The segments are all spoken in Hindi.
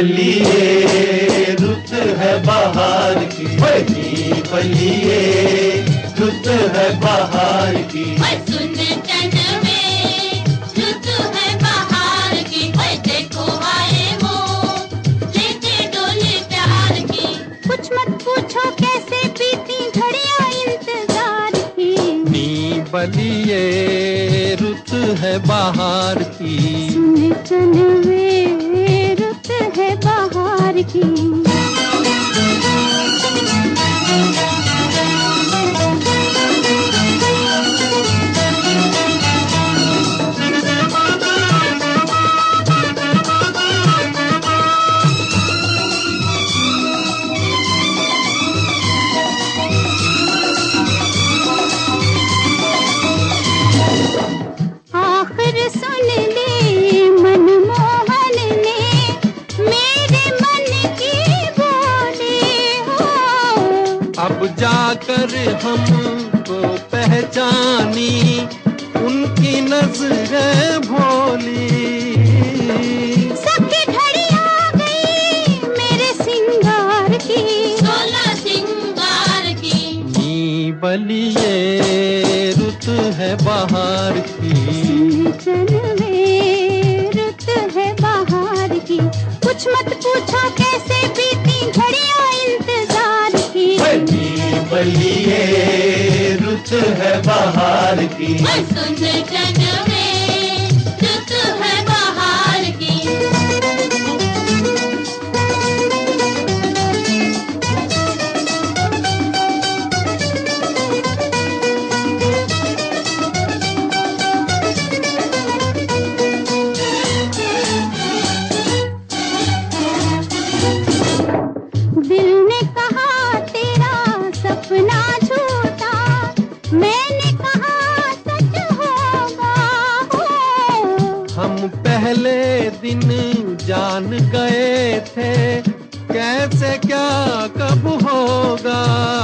बलिए रुत है बहार की, नी बलिए रुत है बहार की। सुन चन में रुत है बहार की, देखो आए वो लेके डोली प्यार की। कुछ मत पूछो कैसे बीती घड़ियां इंतजार की, नी बलिए रुत है बहार की। सुन चन में रुत है बहार की। सुन ले मनमोहन ने मेरे मन की बोली हो, अब जाकर हमको पहचानी उनकी नजरें भोली। सबकी घड़ी आ गई मेरे सिंगार की, 16 सिंगार की। नी बलिए रुत है बहार की, चन में रुत है बहार की। कुछ मत पूछो कैसे बीती घड़ियां इंतजार की, नी बलिए रुत है बहार की। सुन चन में रुत है बहार की। दिल ने कहा तेरा सपना झूठा, मैंने कहा सच होगा हो। हम पहले दिन जान गए थे कैसे क्या कब होगा।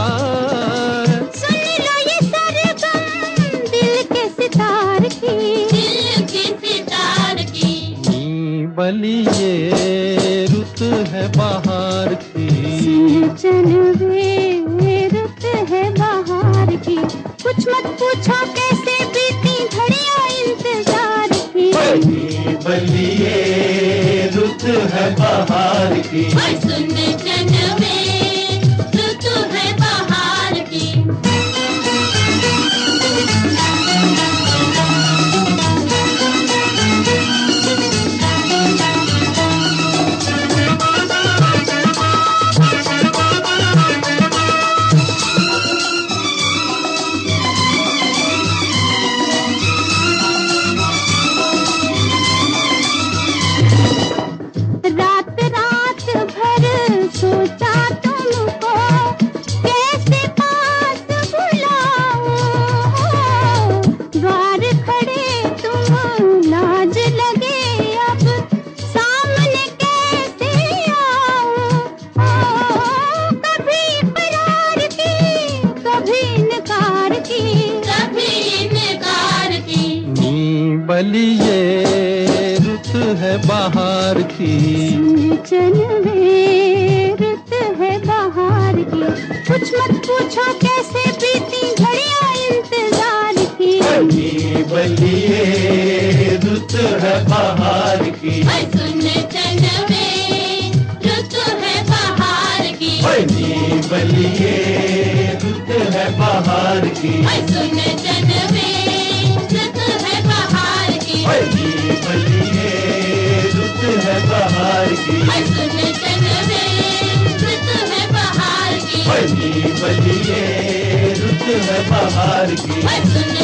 सुन लो ये सरगम दिल के सितार की, दिल के सितार की। नी बलिए रुत है बहार की, चन में रुत है बहार की। कुछ मत पूछो कैसे बीती घड़ियां इंतजार की, नी बलिए रुत है बहार की। सुन चन में रुत है बहार की। रात रात भर सोचा तुमको कैसे पास बुलाऊं, द्वार खड़े तुम लाज लगे अब सामने कैसे आऊं। कभी इकरार की कभी इनकार की, कभी इनकार की। नी बलिए रुत है बहार की, चन में रुत है बहार की। कुछ मत पूछो कैसे बीती घड़ियां इंतजार की, नी बलिए रुत है बहार की। सुन चन में रुत है बहार की, नी बलिए रुत है बहार की। सुन चन में रुत है बहार की, नी बलिए रुत है बहार की। सुन चन में रुत है बहार की, नी बलिए रुत है बहार की। सुन